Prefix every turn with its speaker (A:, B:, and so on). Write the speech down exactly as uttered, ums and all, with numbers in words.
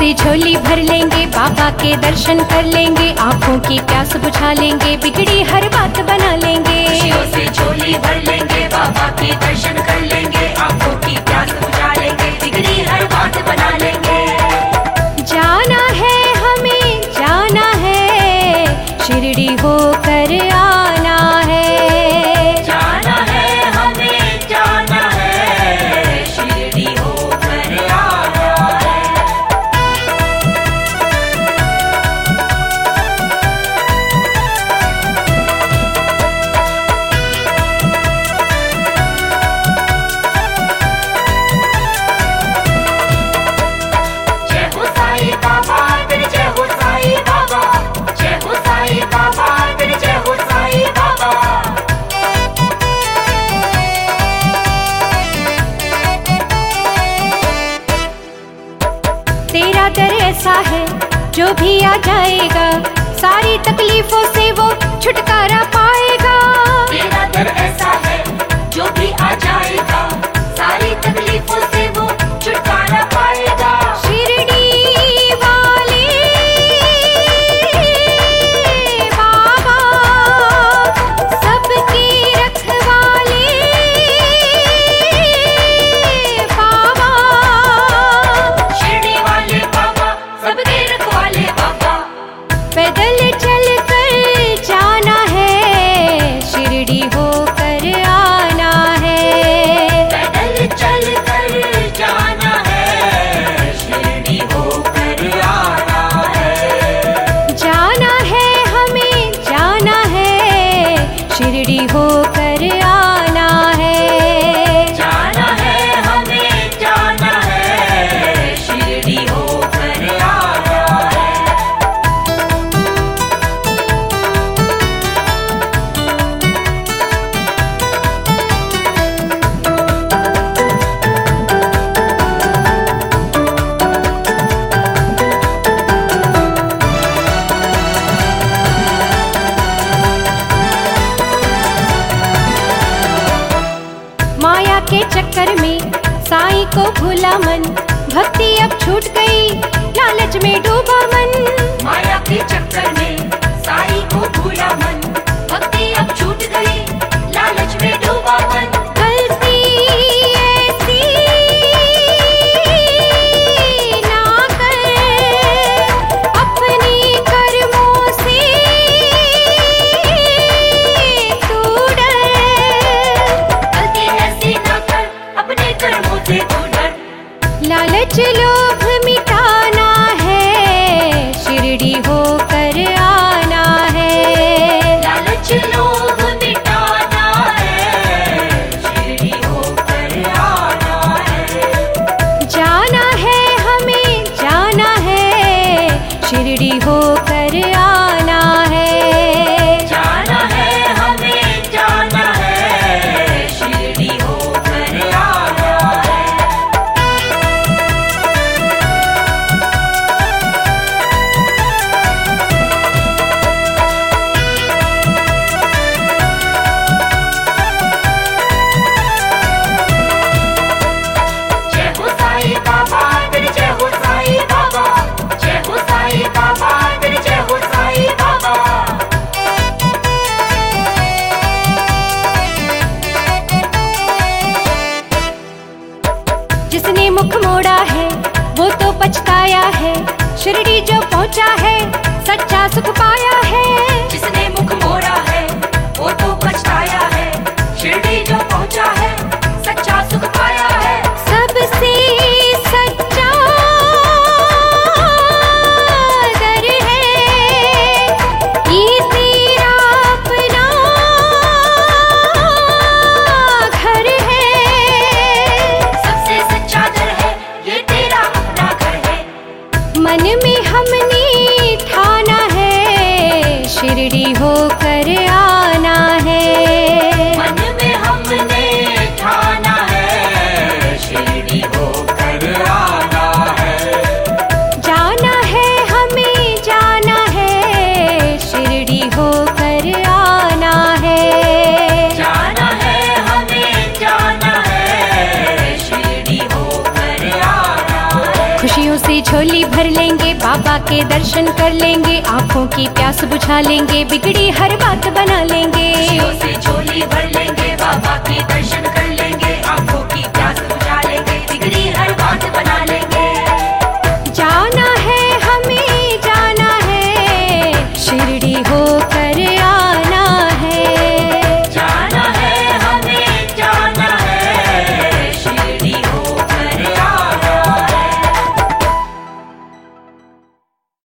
A: से झोली भर लेंगे, बाबा के दर्शन कर लेंगे, आँखों की प्यास बुझा लेंगे, बिगड़ी हर बात बना लेंगे।
B: खुशियों से झोली भर लेंगे, बाबा के दर्शन कर लेंगे, आँखों की प्यास बुझा लेंगे, बिगड़ी हर बात बना लेंगे।
A: जाना है हमें, जाना है, शिरडी होकर आना है।
B: जाना है हमें, जाना है, शिरडी होकर आना है। जय हो साईं बाबा, तेरी जय हो साईं बाबा, जय हो साईं बाबा, तेरी जय हो साईं बाबा।
A: तेरा दर ऐसा है जो भी आ जाएगा, सारी तकलीफों से वो छुटकारा पाएगा।
B: तेरा दर ऐसा है जो भी आ जाएगा, सारी तकलीफों से वो छुटकारा पाएगा।
A: शिरडी वाले बाबा सबके रखवाले बाबा,
B: शिरडी वाले बाबा, सबके रखवाले बाबा।
A: पैदल चल कर जाना है, शिरडी होकर आना है।
B: पैदल चल कर जाना है, शिरडी होकर आना है।
A: जाना है हमें, जाना है, शिरडी होकर आना है।
B: जाना है हमें, जाना है, शिरडी होकर आना है।
A: माया के चक्कर में साईं को भूला मन, भक्ति अब छूट गई, लालच में डूबा मन।
B: माया के चक्कर में साईं को भूला मन, भक्ति अब छूट गई, लालच में डूबा मन।
A: गलती ऐसी ना कर, अपनी कर्मों से तू डर।
B: गलती ऐसी ना कर, अपने कर्मों से तू डर।
A: लालच लोभ मिटाना है, शिरडी होकर आना है।
B: लालच लोभ मिटाना है, शिरडी होकर आना है।
A: जाना है हमें, जाना है, शिरडी होकर आना है।
B: जाना है हमें, जाना है, शिरडी होकर आना है। जय हो साईं बाबा, तेरी जय हो साईं बाबा, जय हो साईं बाबा, तेरी जय हो साईं बाबा।
A: जिसने मुख मोड़ा है वो तो पछताया है, शिरडी जो पहुंचा है सच्चा सुख पाया है।
B: जिसने मुख मोड़ा है वो तो पछताया है, शिरडी जो पहुंचा है सच्चा सुख पाया है।
A: सबसे सच्चा दर है ये तेरा अपना घर है।
B: सबसे सच्चा दर है ये तेरा अपना घर है।
A: मन में हमने ठाना है, शिरडी होकर झोली भर लेंगे, बाबा के दर्शन कर लेंगे, आँखों की प्यास बुझा लेंगे, बिगड़ी हर बात बना लेंगे।
B: खुशियों से झोली भर लेंगे, बाबा के दर्शन कर